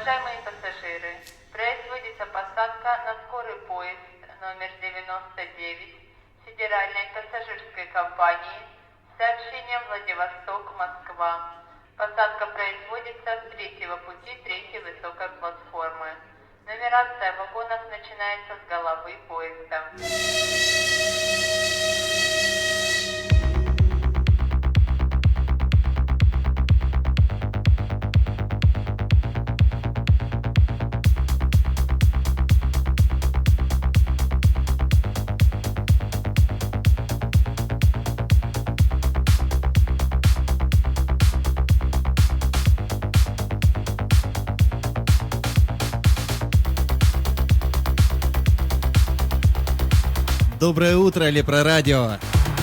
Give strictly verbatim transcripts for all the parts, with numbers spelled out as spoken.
Уважаемые пассажиры, производится посадка на скорый поезд номер девяносто девять Федеральной пассажирской компании с сообщением Владивосток-Москва. Посадка производится с третьего пути третьей высокой платформы. Нумерация вагонов начинается с головы поезда. Доброе утро, Лепрорадио!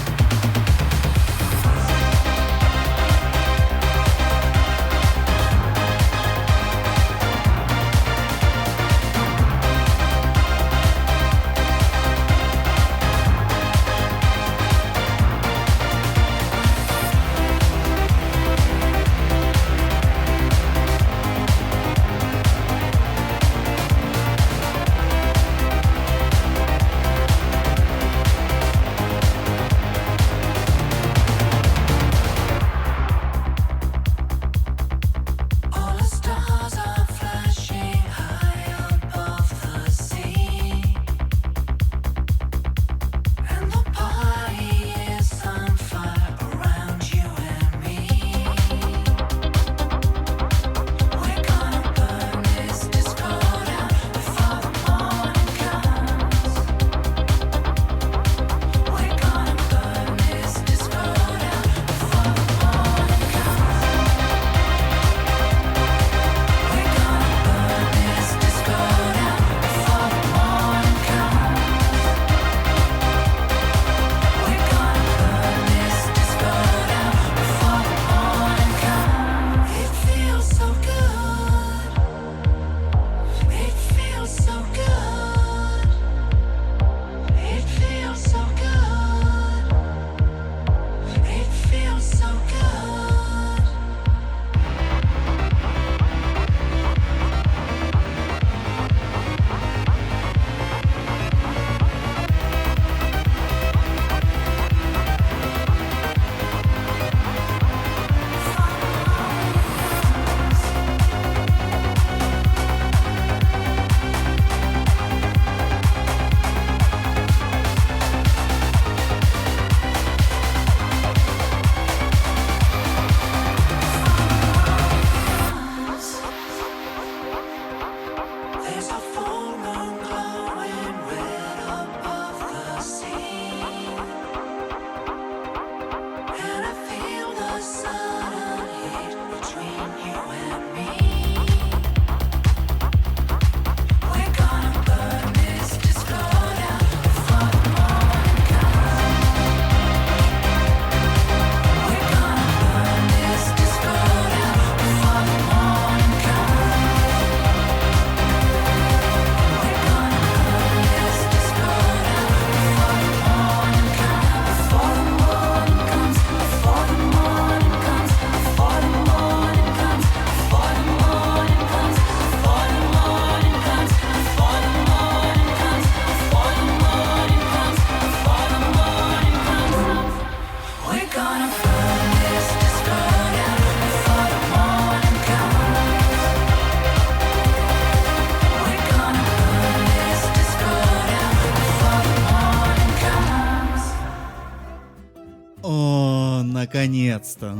Наконец-то,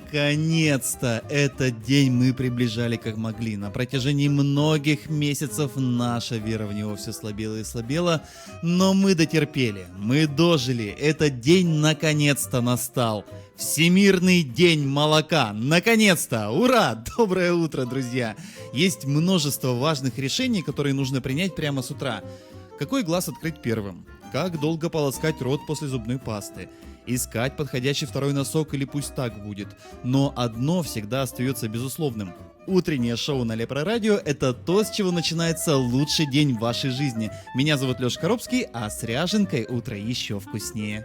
наконец-то этот день мы приближали как могли. На протяжении многих месяцев наша вера в него все слабела и слабела, но мы дотерпели, мы дожили. Этот день наконец-то настал. Всемирный день молока. Наконец-то! Ура! Доброе утро, друзья! Есть множество важных решений, которые нужно принять прямо с утра. Какой глаз открыть первым? Как долго полоскать рот после зубной пасты? Искать подходящий второй носок или пусть так будет. Но одно всегда остается безусловным. Утреннее шоу на Лепрорадио – это то, с чего начинается лучший день в вашей жизни. Меня зовут Леша Коробский, а с Ряженкой утро еще вкуснее.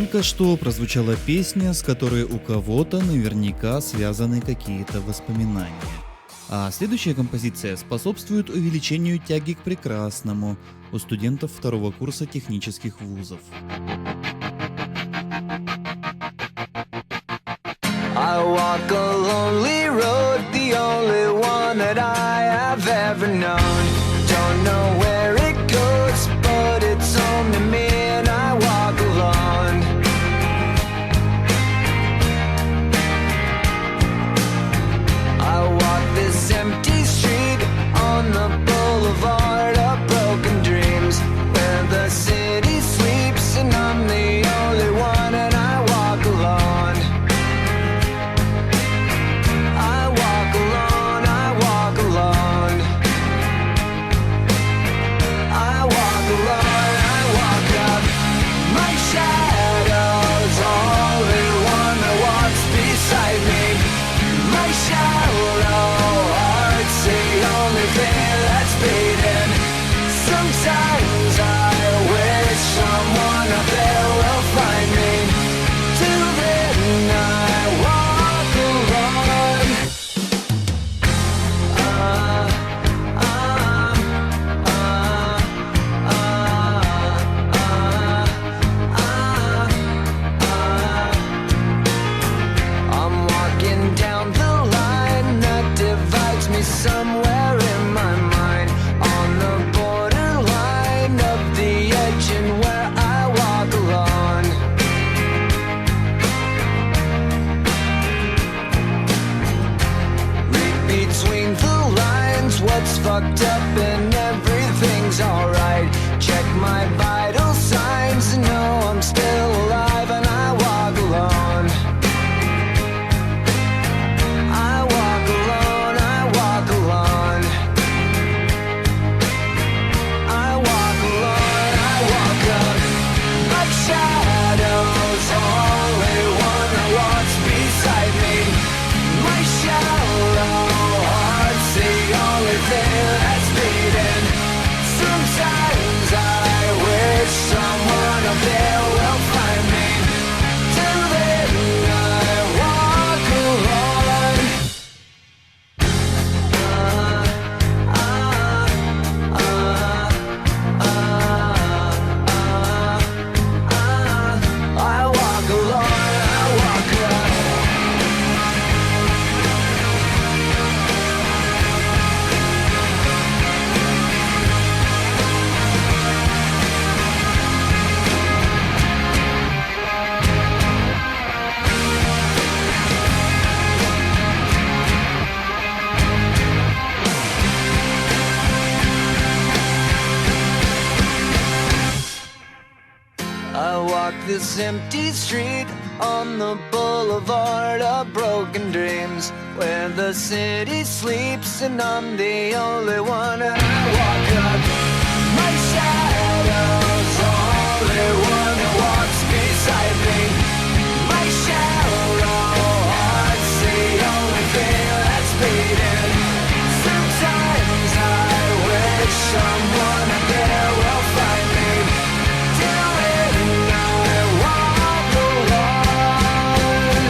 Только что прозвучала песня, с которой у кого-то наверняка связаны какие-то воспоминания. А следующая композиция способствует увеличению тяги к прекрасному у студентов второго курса технических вузов. I walk a lonely road, the only one that I have ever known. Don't know where it goes, but it's home to me and I walk alone. I walk this empty street on the boulevard of broken dreams, where the city sleeps and I'm the only one and I walk alone. I walk alone, I walk alone. I walk alone, I walk up. My shadow's only one that walks beside me. My shallow heart's the only thing that's beating. Sometimes I wish someone up there will find me. Till then I walk alone. Uh, uh, uh, uh, uh, uh. I'm walking down the line that divides me somewhere in my mind, on the borderline of the edge and where I walk alone. Read between the lines what's fucked up and everything's alright. Check my vital signs and know I'm still alive and I walk alone. I walk alone, I walk alone. I walk alone, I walk up. My shadow's only one that walks beside me. My shallow heart's the only thing that's beating. Sometimes I wish someone up there will find me. Till then I walk alone. Uh, uh, uh, uh, uh, uh. I walk alone, I walk alone. I walk this empty street on the boulevard of broken dreams, where the city sleeps and I'm the only one and I walk up. My shadow's only one that walks beside me. My shallow heart's the only thing that's beating. Sometimes I wish someone up there will find me. Till then I walk alone.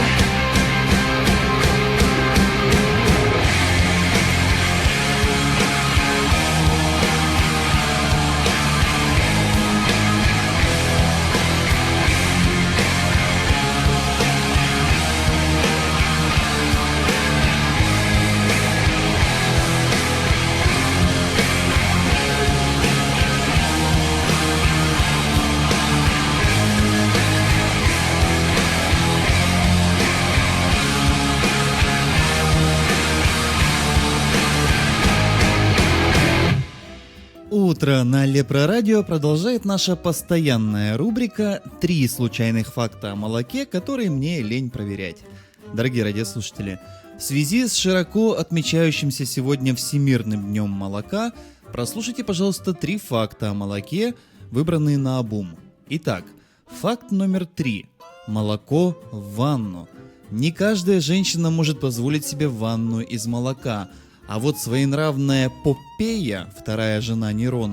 Утро на Лепрорадио продолжает наша постоянная рубрика «Три случайных факта о молоке, которые мне лень проверять». Дорогие радиослушатели, в связи с широко отмечающимся сегодня Всемирным днем молока, прослушайте, пожалуйста, три факта о молоке, выбранные наобум. Итак, факт номер три. Молоко в ванну. Не каждая женщина может позволить себе ванну из молока, а вот своенравная Поппея, вторая жена Нерона,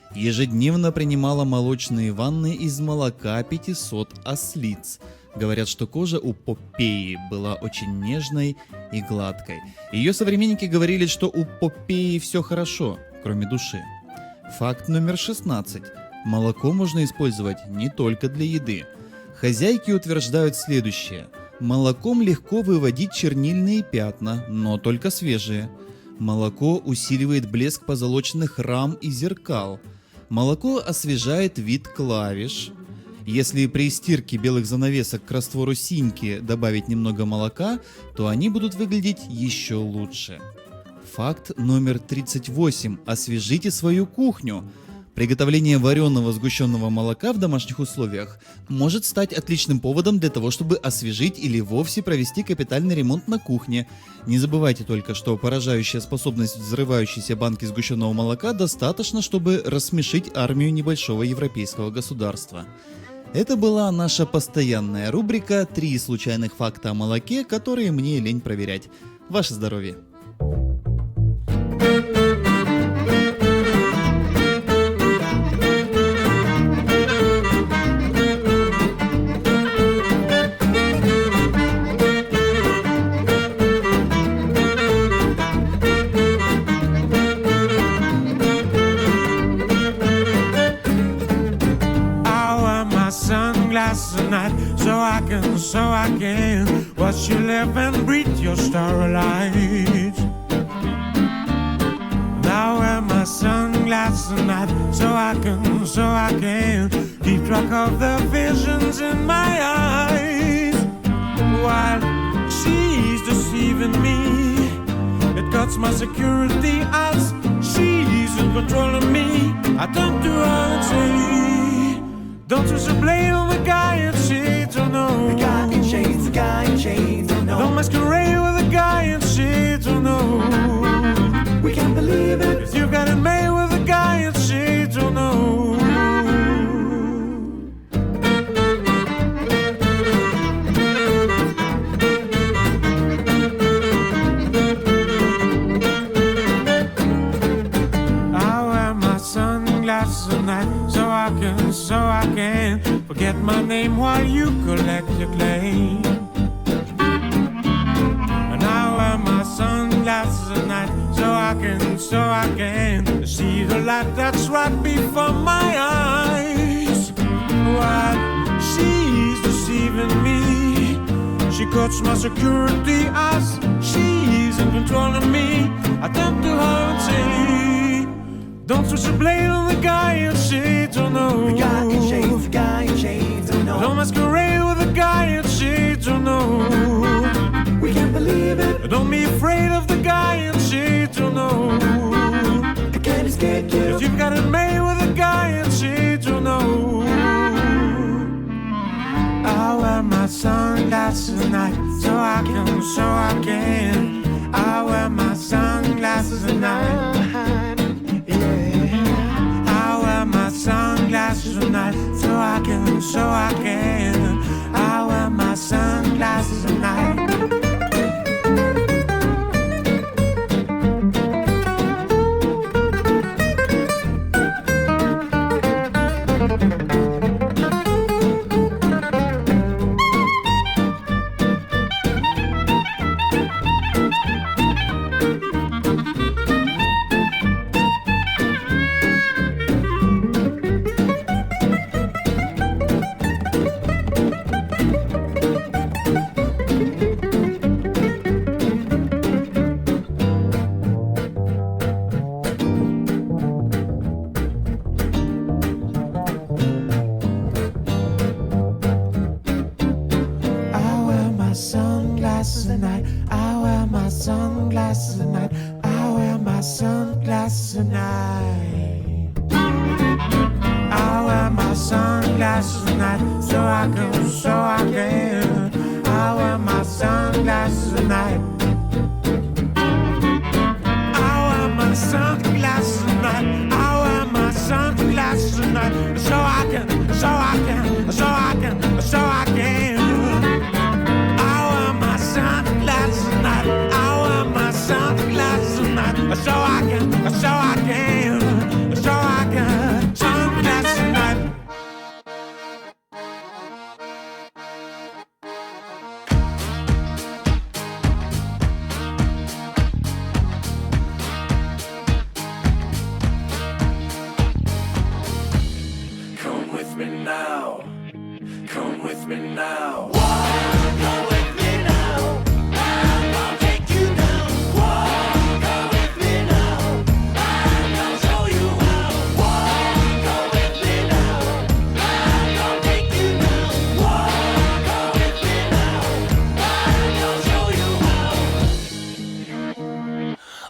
Ежедневно принимала молочные ванны из молока пятисот ослиц. Говорят, что кожа у Попеи была очень нежной и гладкой. Ее современники говорили, что у Попеи все хорошо, кроме души. Факт номер шестнадцать. Молоко можно использовать не только для еды. Хозяйки утверждают следующее. Молоком легко выводить чернильные пятна, но только свежие. Молоко усиливает блеск позолоченных рам и зеркал. Молоко освежает вид клавиш. Если при стирке белых занавесок к раствору синьки добавить немного молока, то они будут выглядеть еще лучше. Факт номер тридцать восемь. Освежите свою кухню. Приготовление вареного сгущенного молока в домашних условиях может стать отличным поводом для того, чтобы освежить или вовсе провести капитальный ремонт на кухне. Не забывайте только, что поражающая способность взрывающейся банки сгущенного молока достаточно, чтобы рассмешить армию небольшого европейского государства. Это была наша постоянная рубрика «Три случайных факта о молоке, которые мне лень проверять». Ваше здоровье! Tonight, so I can, so I can watch you live and breathe your starlight. Now wear my sunglasses tonight, so I can, so I can keep track of the visions in my eyes. While she's deceiving me, it cuts my security as she's in control of me. I turn to her and say, don't twist the blade on the guy in shades, oh no. The guy in shades, the guy in shades, oh no. Don't masquerade with the guy in shades, oh no. We can't believe it. 'Cause you got it made with the guy in shades, oh no. I wear my sunglasses at night, so I can, so I can forget my name while you collect your claim. And I wear my sunglasses at night, so I can, so I can see the light that's right before my eyes. While she's deceiving me, she cuts my security as she's in control of me. I turn to her and say, don't switch the blade on the guy in shades, oh no. The guy in shades, the guy in shades, oh no. Don't masquerade with the guy in shades, oh no. We can't believe it. Don't be afraid of the guy in shades, oh no. I can't escape you. 'Cause you've got it made with the guy in shades, oh no. I wear my sunglasses at night, so I can, so I can. I wear my sunglasses at night. Sunglasses at night, so I can, so I can. I wear my sunglasses at night. Sunglasses at night. I wear my sunglasses at night. I wear my sunglasses at night. I wear my sunglasses at night, so I can, so I can. I wear my sunglasses at night. I wear my sunglasses at night. I wear my sunglasses at night, so I can, so I can, so I can, so I can. Sunglasses at night. I wear my sunglasses at night, so I can, so I can, so I can.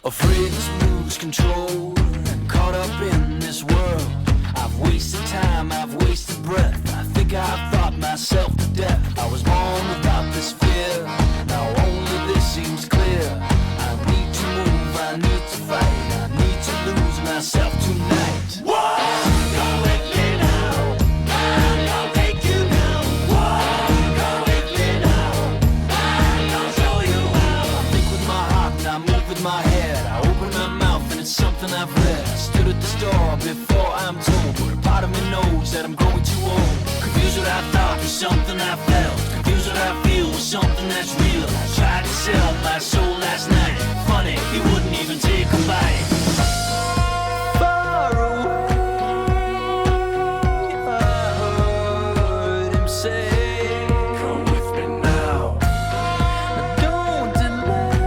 afraid to lose control, caught up in this world. I've wasted time, I've wasted breath. I think I thought myself to death. I was born without this fear, now only this seems clear. I need to move, I need to fight, I need to lose myself tonight. Whoa! Go with me now, I'm gonna take you now. Whoa! Go with me now, I'm gonna show you how. I think with my heart and I move with my head. I open my mouth and it's something I've read. I stood at the store before I'm told, but a part of me knows that I'm growing too old. Confused what I thought was something I felt, confused what I feel was something that's real. I tried to sell my soul last night. Funny, he wouldn't even take a bite. Far away, I heard him say, come with me now. Don't delay.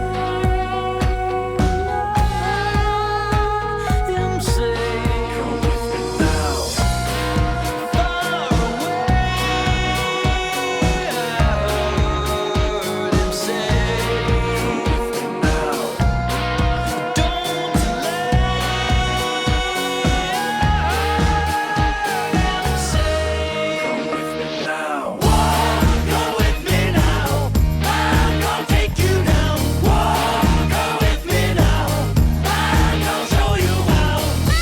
Him say, come with me now. Far away, I heard him say, come with me now. Don't delay. Him say, come with me now. Walk, go with me now. I'm gonna take you now. Walk, go with me now. I'm gonna show you how.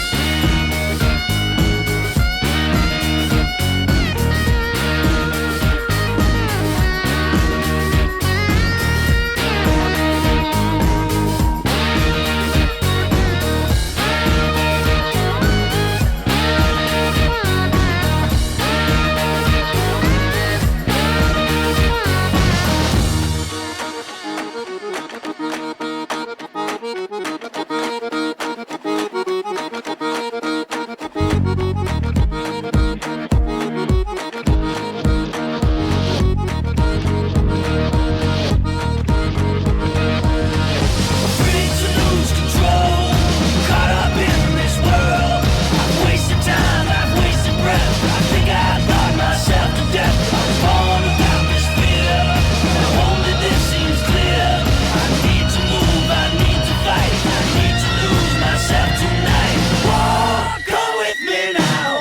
Afraid to lose control, caught up in this world. I've wasted time, I've wasted breath. I think I thought myself to death. I was born without this fear, now only this seems clear. I need to move, I need to fight, I need to lose myself tonight. Walk, go with me now.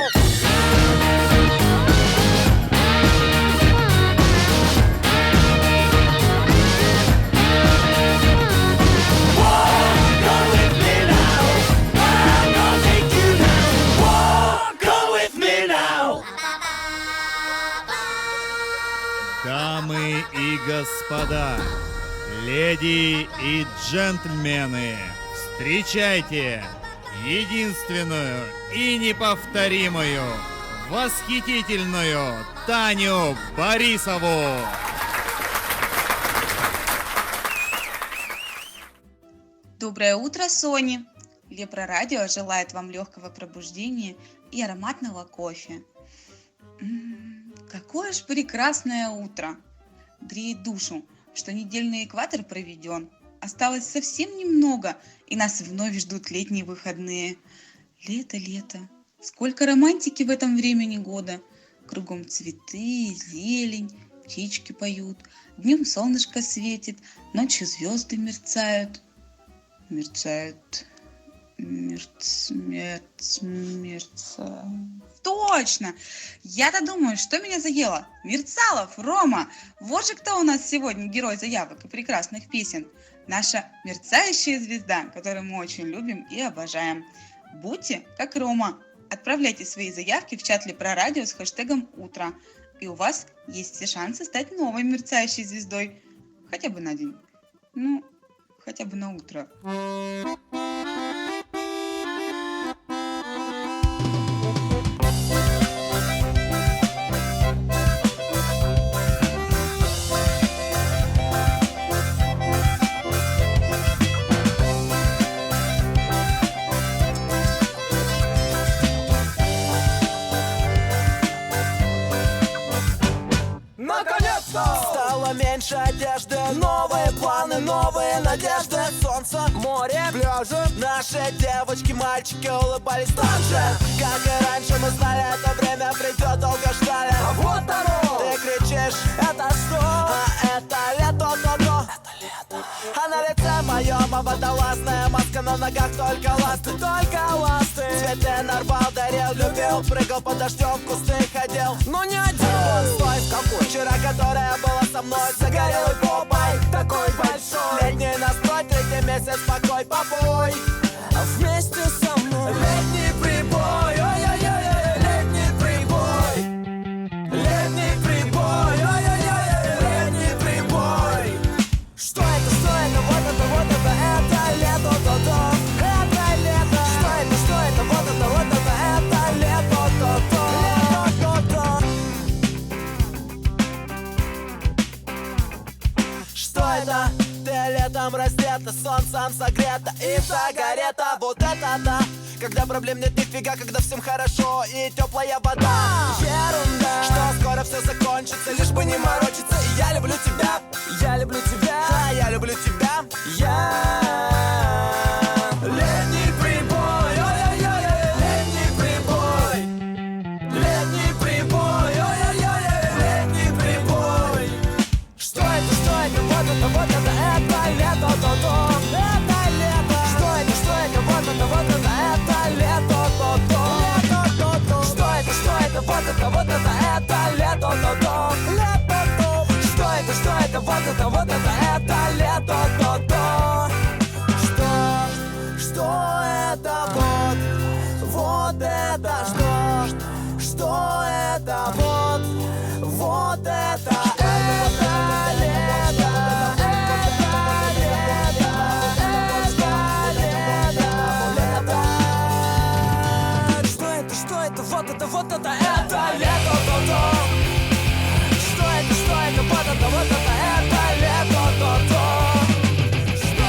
Walk, go with me now. I'm gonna take you now. Walk, go with me now. Дамы и господа, леди и джентльмены, встречайте единственную и неповторимую, восхитительную Таню Борисову! Доброе утро, Сони! Лепро Радио желает вам легкого пробуждения и ароматного кофе. М, Какое ж прекрасное утро! Греет душу, что недельный экватор проведен. Осталось совсем немного, и нас вновь ждут летние выходные. Лето, лето. Сколько романтики в этом времени года. Кругом цветы, зелень, птички поют. Днем солнышко светит, ночью звезды мерцают. Мерцают, мерц, мерц, мерцают. Точно! Я-то думаю, что меня заело? Мерцалов, Рома! Вот же кто у нас сегодня герой заявок и прекрасных песен. Наша мерцающая звезда, которую мы очень любим и обожаем. Будьте как Рома. Отправляйте свои заявки в чат Лепро Радио с хэштегом «Утро». И у вас есть все шансы стать новой мерцающей звездой. Хотя бы на день. Ну, хотя бы на утро. Наконец-то! Стало меньше одежды, новые планы, новые надежды. Солнце, море, пляжи. Наши девочки, мальчики улыбались так же, как и раньше. Мы знали, это время придет, долго ждали. А вот оно! Ты кричишь, это что? А это лето, то-то. Это лето. А на лице моем водолазная маска, на ногах только ласты, только ласты. Цветы нарвал, дарил, любил, прыгал под дождем, в кусты ходил. Но не один, он стой, в какой вчера, которая была со мной, загорелый попой, такой большой. Летний настрой, третий месяц, покой, побой. Вместе со мной летний прибой, ой-ой-ой, летний прибой. Летний прибой, ой-ой-ой, летний прибой. Что это, что это, вот это, вот это, это лето, то-то, это лето. Что это, что это, вот это, вот это, это лето, то-то, лето, то-то. Что это? Ты летом раздета, солнцем согрета и сигарета. Вот это да, когда проблем нет нифига, когда всем хорошо и теплая вода. Ерунда, что скоро все закончится, лишь бы не морочиться. И я люблю тебя, я люблю тебя, а я люблю тебя, я. Летний прибой, ой-ой-ой, летний прибой. Летний прибой, ой-ой-ой, летний прибой. Что это, что это, вот это, вот это, это лето, то-то, это лето. Что это, что это, вот это, вот это, это лето, то-то, лето, то-то. Что это, что это, вот это, вот это, это лето, то-то, лето, то. Что это, что это, вот это, вот это, это лето, то-то. Что, что это, вот, вот это, что, что это, вот, вот это, это лето. Вот это, вот это, это лето, то-то. Что это, что это, вот это, вот это, это лето, то-то. Что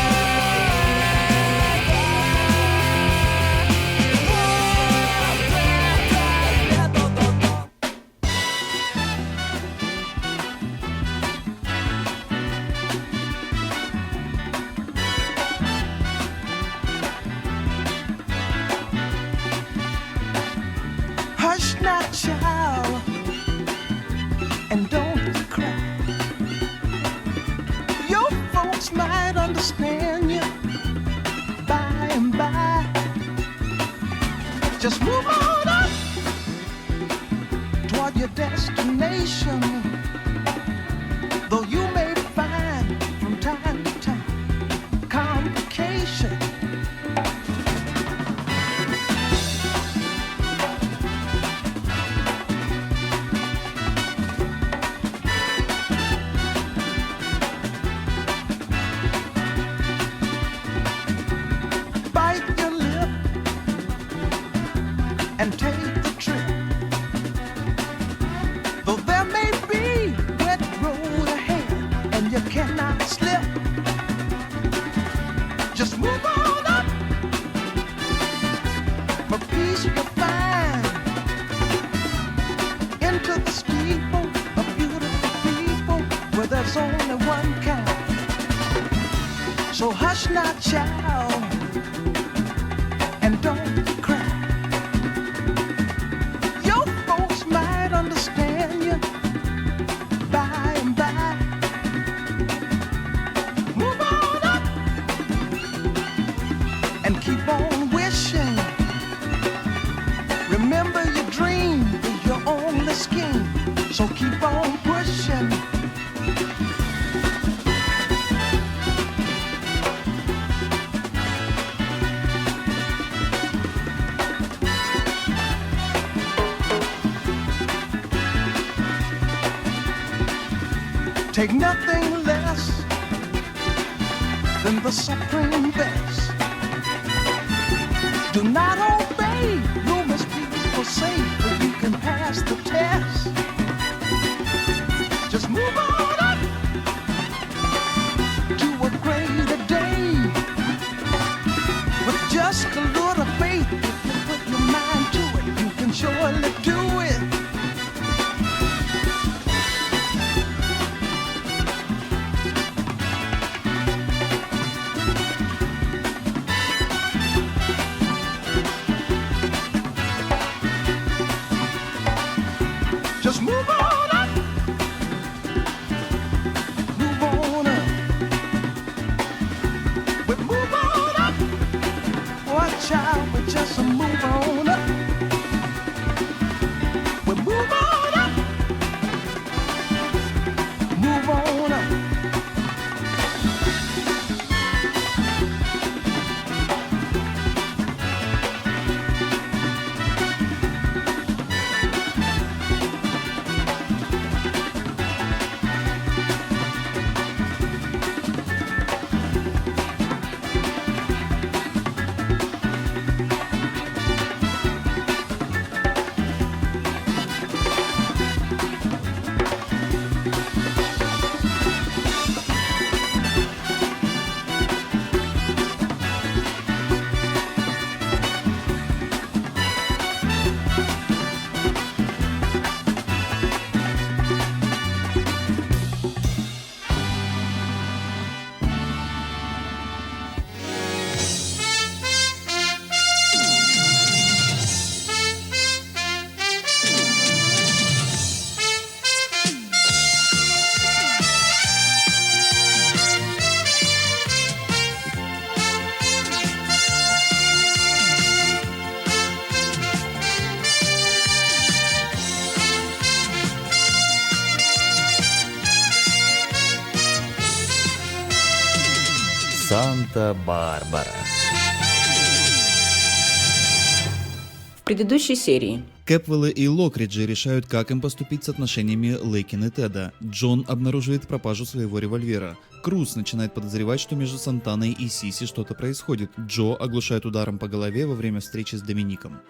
это, лето, то-то. Hush now, child, and don't cry. Your folks might understand you by and by. Just move on up toward your destination. Though you may find from time to time complications. And take the trip. Though there may be wet road ahead and you cannot slip, just move on up. For peace you'll find into the steeple of beautiful people where there's only one kind. So hush now, child, and don't cry. Understand you by and by. Move on up and keep on wishing. Remember your dream is your only scheme, so keep on pushing. Take nothing less than the supreme best. Do not obey rumors people say, but you can pass the test. Just move on up to a greater day. With just a little faith, if you put your mind to it, you can surely do it. child, but just move on up. We move on up. Move on up. Санта-Барбара. В предыдущей серии Кэпвеллы и Локриджи решают, как им поступить с отношениями Лейкин и Теда. Джон обнаруживает пропажу своего револьвера. Круз начинает подозревать, что между Сантаной и Сиси что-то происходит. Джо оглушает ударом по голове во время встречи с Домиником.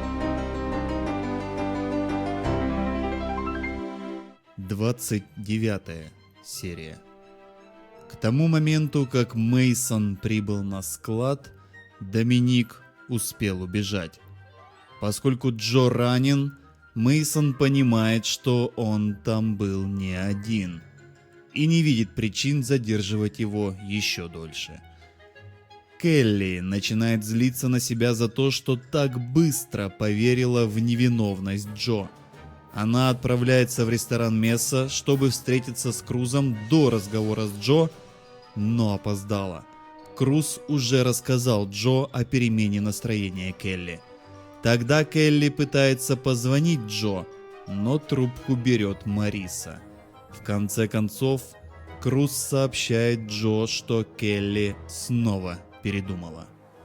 двадцать девятая серия. К тому моменту, как Мейсон прибыл на склад, Доминик успел убежать. Поскольку Джо ранен, Мейсон понимает, что он там был не один и не видит причин задерживать его еще дольше. Келли начинает злиться на себя за то, что так быстро поверила в невиновность Джо. Она отправляется в ресторан Месса, чтобы встретиться с Крузом до разговора с Джо, но опоздала. Круз уже рассказал Джо о перемене настроения Келли. Тогда Келли пытается позвонить Джо, но трубку берет Мариса. В конце концов, Круз сообщает Джо, что Келли снова передумала.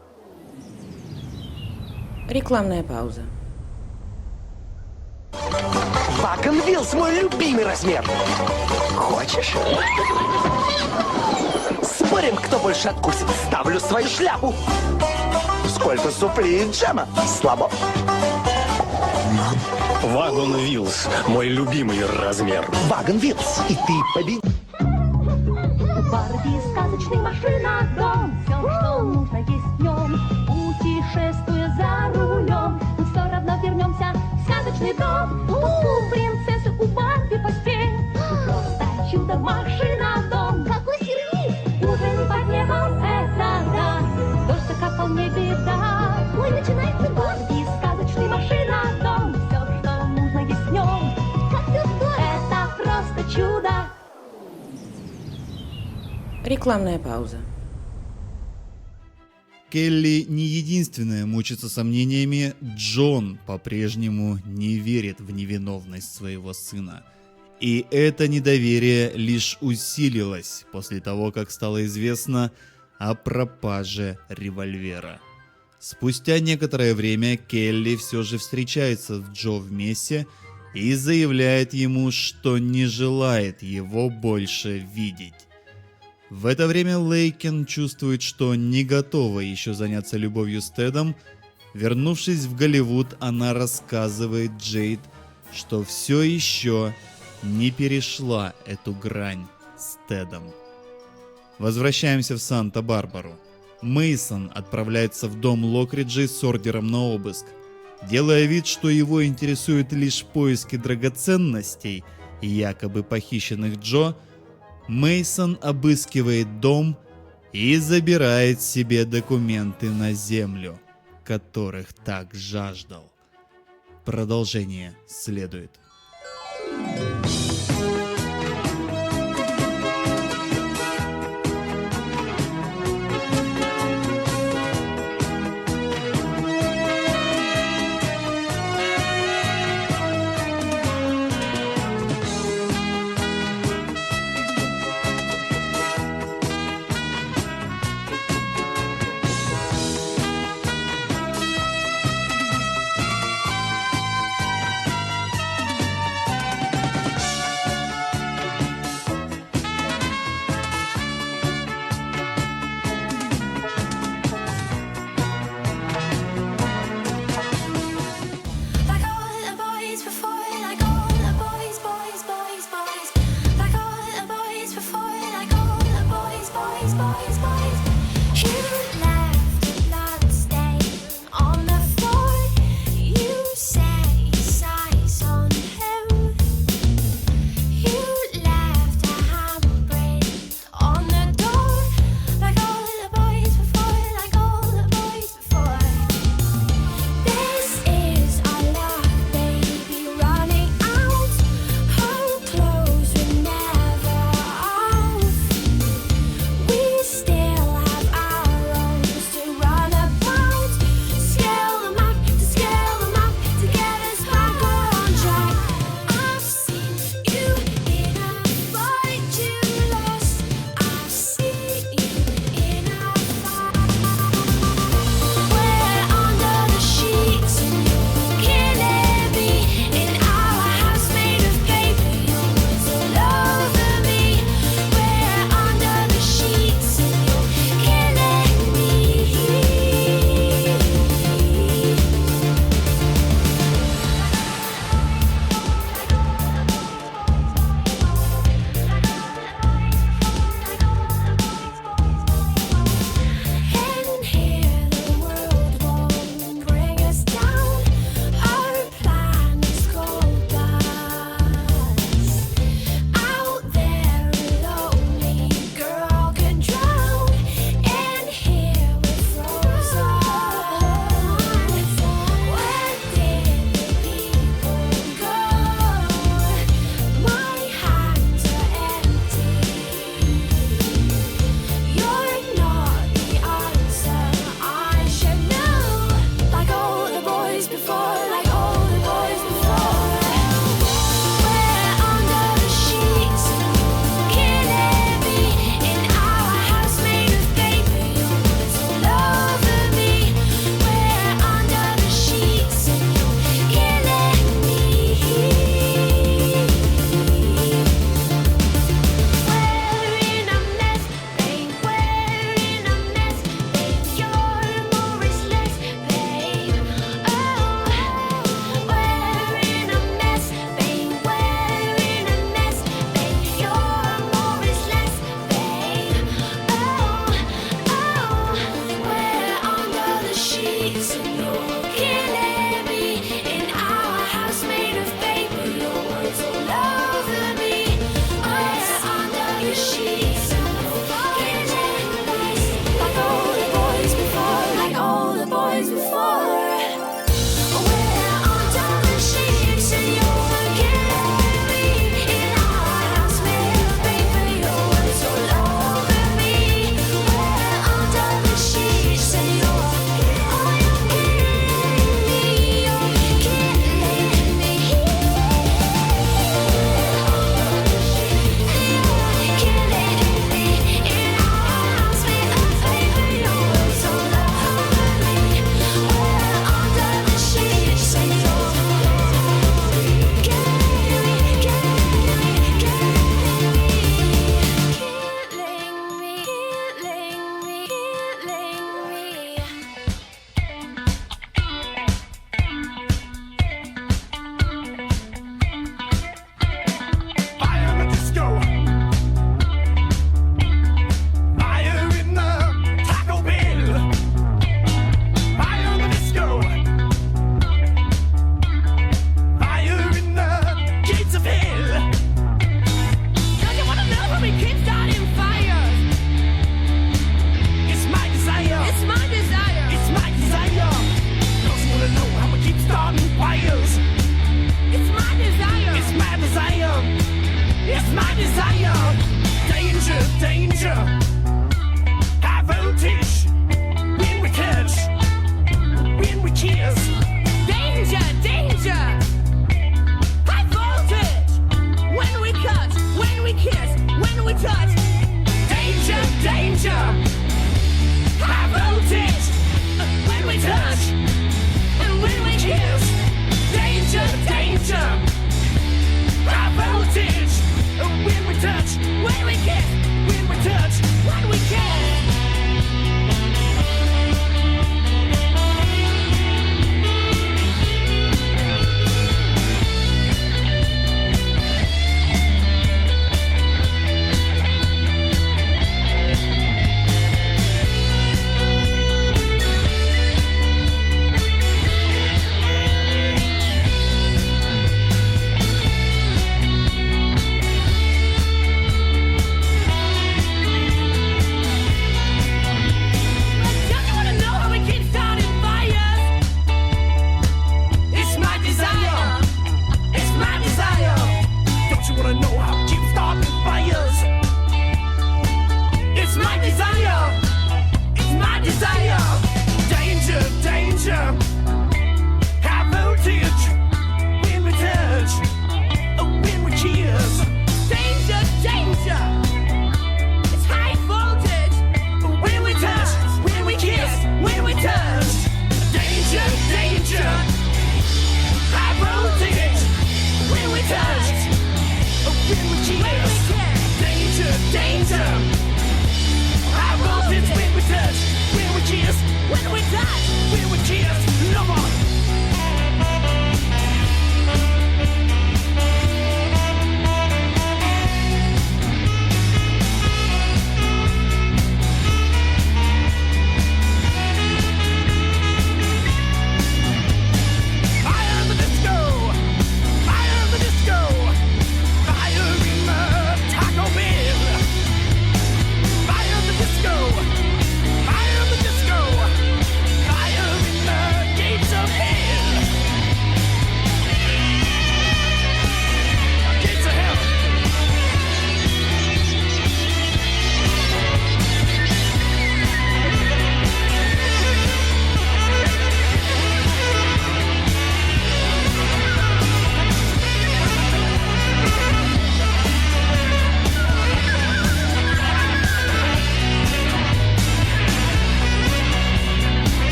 рекламная пауза. Вагон Вилс мой любимый размер. Хочешь? Спорим, кто больше откусит. Ставлю свою шляпу. Сколько супли и джема? Слабо. Вагон Вилс, мой любимый размер. Вагон Вилс, и ты победишь. Барби сказочный машина дом, все, что нужно есть в нем. Путешествуя за рулем, мы все равно вернемся в сказочный дом. У принцессы, у Барби постель, просто чудо машина дом. Какой сюрприз! Ужин под небом, это да, дождь закапал, не беда. Ой, начинается Барби сказочный машина дом, все, что нужно есть в нем. Как все здорово! Это просто чудо. Рекламная пауза. Келли не единственная мучится сомнениями, Джон по-прежнему не верит в невиновность своего сына. И это недоверие лишь усилилось после того, как стало известно о пропаже револьвера. Спустя некоторое время Келли все же встречается с Джо в Мессе и заявляет ему, что не желает его больше видеть. В это время Лейкен чувствует, что не готова еще заняться любовью с Тедом. Вернувшись в Голливуд, она рассказывает Джейд, что все еще не перешла эту грань с Тедом. Возвращаемся в Санта-Барбару. Мейсон отправляется в дом Локриджей с ордером на обыск. Делая вид, что его интересуют лишь поиски драгоценностей, якобы похищенных Джо, Мейсон обыскивает дом и забирает себе документы на землю, которых так жаждал. Продолжение следует. boys, boys, boys. You left a blood stain on the floor. You set your sights on him. You left a handprint on the door, like all the boys before, like all the boys before. This is our luck, baby, running out. Our clothes were never off. We still have our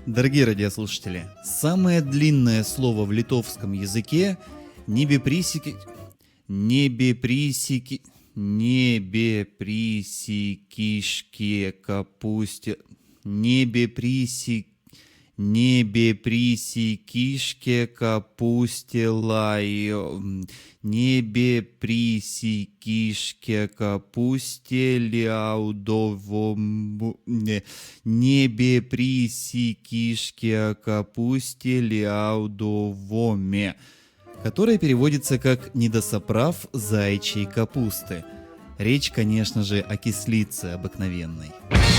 Дорогие радиослушатели, самое длинное слово в литовском языке небеприсики... Небеприсики... Небеприсикишке капусте... Небеприсик... Небеприсикишке капусте лай... Небеприсикишке капусте ляудовом... Небеприсикишке капусте ляудовоме, которое переводится как «недосоправ заячьей капусты». Речь, конечно же, о кислице обыкновенной.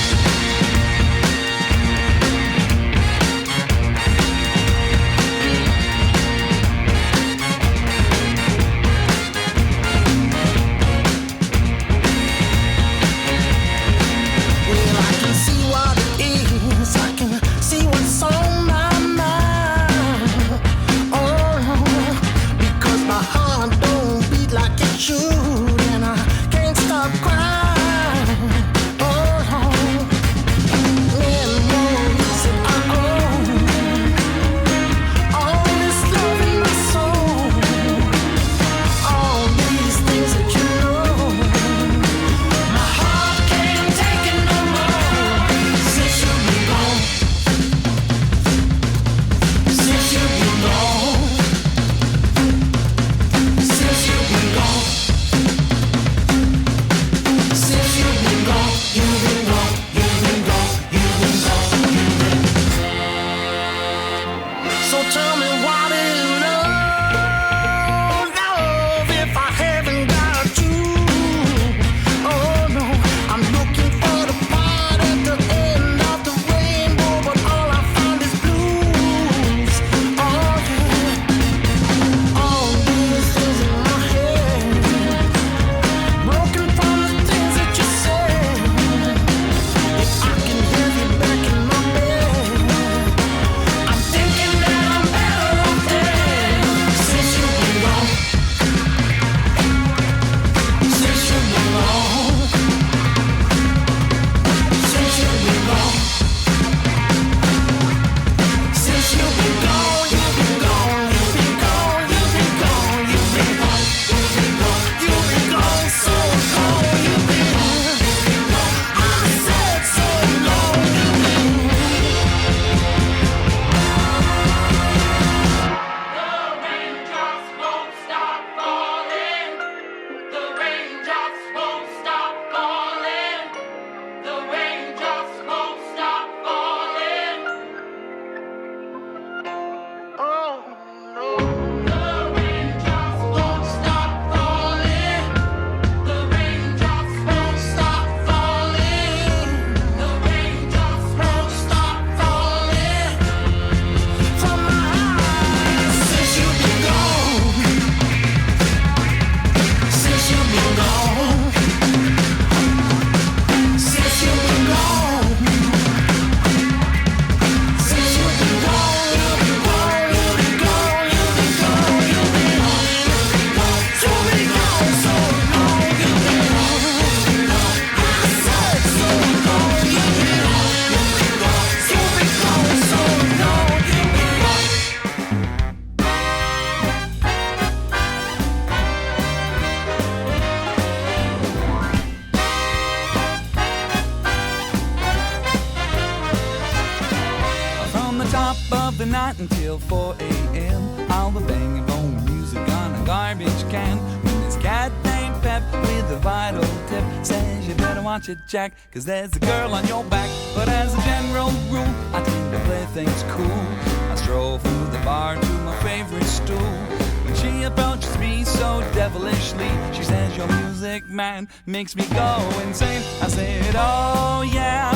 the night until four a.m. I'll be banging phone music on a garbage can. When this cat named Pep with a vital tip says you better watch it, Jack, cause there's a girl on your back. But as a general rule, I tend to play things cool. I stroll through the bar to my favorite stool. When she approaches me so devilishly, she says, your music, man, makes me go insane. I said, oh yeah,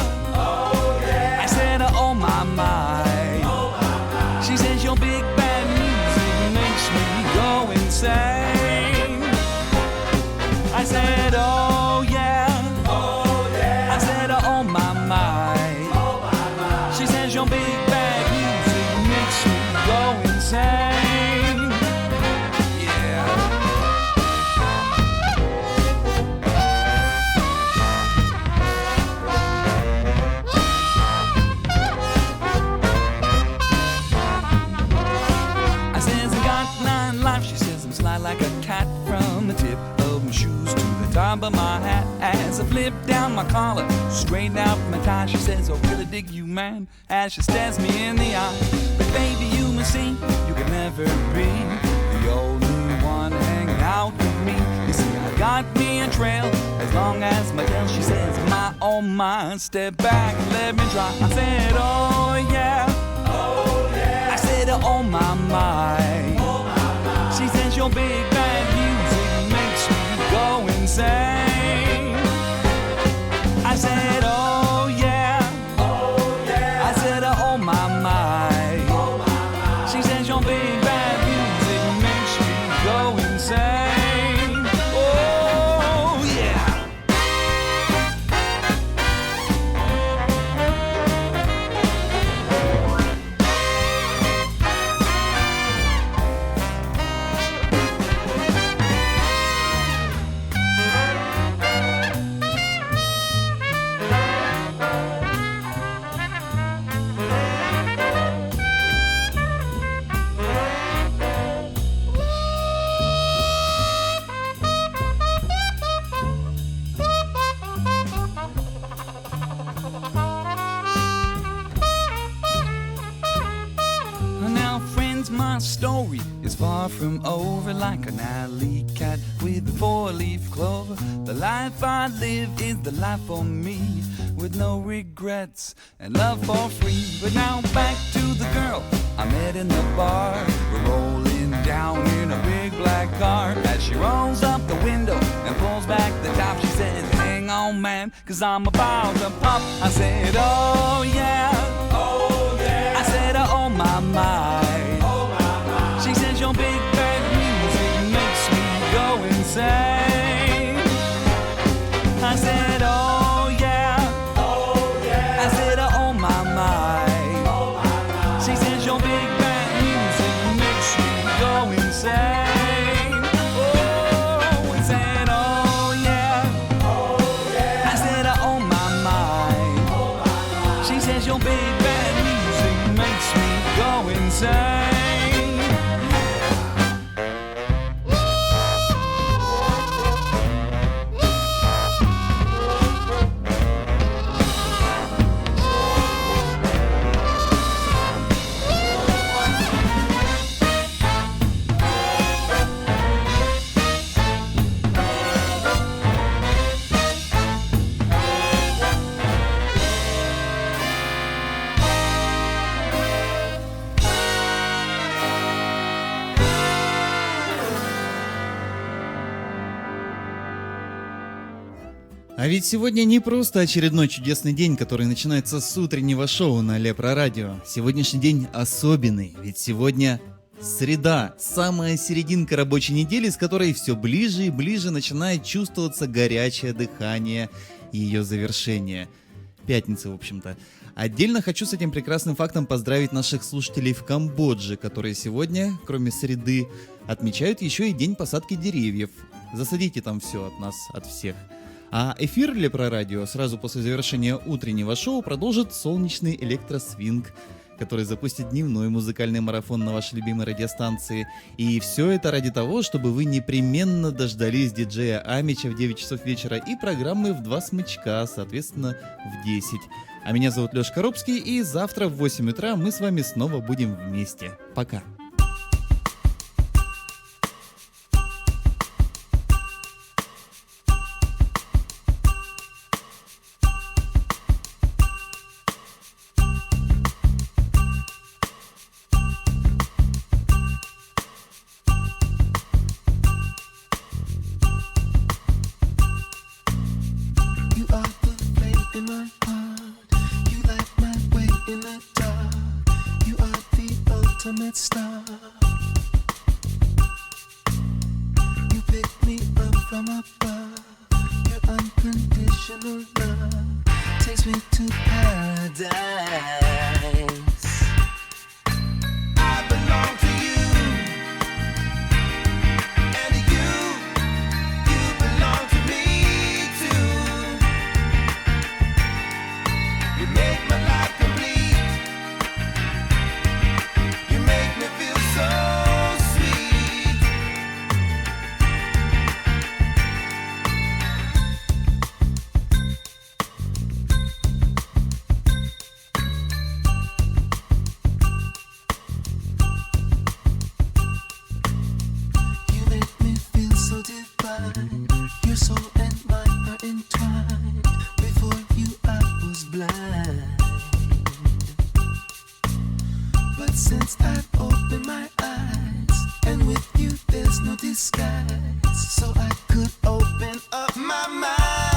oh yeah. I said, oh my, my. She says, your big band music makes me go insane. I said, oh yeah, oh yeah. I said, oh my, my. Oh, my, my. She says, your big band music makes me go insane. remember my hat as I flip down my collar, straighten out my tie. She says, I really dig you, man, as she stares me in the eye. But baby, you must see, you can never be the only one hanging out with me. You see, I got me a trail as long as my tail. She says, my, oh my, step back and let me try. I said, oh yeah, oh yeah. I said, oh my, my. Oh, my, my. She says, your big bad music makes me go insane. I said, oh yeah, oh yeah. I said, oh my, my. Oh, my, my. She says, your big bad music makes me go insane. Oh yeah. Now, friends, my story is far from over. Like an alley cat with a four-leaf clover, the life I live is the life for me, with no regrets and love for free. But now back to the girl I met in the bar. We're rolling down in a big black car. As she rolls up the window and pulls back the top, she says, hang on, man, cause I'm about to pop. I said, oh yeah, oh yeah. I said, oh my, my. Oh, my, my. She says, your big bad music makes me go insane. I said, oh yeah, oh yeah. I said, oh my, my. Oh, my, my. She says, your big bad music makes me go insane. Oh, I said, oh yeah, oh yeah. I said, oh my, my. Oh, my, my. She says, your big bad music makes me go insane. А ведь сегодня не просто очередной чудесный день, который начинается с утреннего шоу на Лепро Радио. Сегодняшний день особенный, ведь сегодня среда, самая серединка рабочей недели, с которой все ближе и ближе начинает чувствоваться горячее дыхание ее завершения. Пятница, в общем-то. Отдельно хочу с этим прекрасным фактом поздравить наших слушателей в Камбодже, которые сегодня, кроме среды, отмечают еще и день посадки деревьев. Засадите там все от нас, от всех. А эфир Лепро Радио сразу после завершения утреннего шоу продолжит солнечный электросвинг, который запустит дневной музыкальный марафон на вашей любимой радиостанции. И все это ради того, чтобы вы непременно дождались диджея Амича в девять часов вечера и программы в два смычка, соответственно, в десять. А меня зовут Лёша Коробский, и завтра в восемь утра мы с вами снова будем вместе. Пока! But since I've opened my eyes, and with you there's no disguise, so I could open up my mind.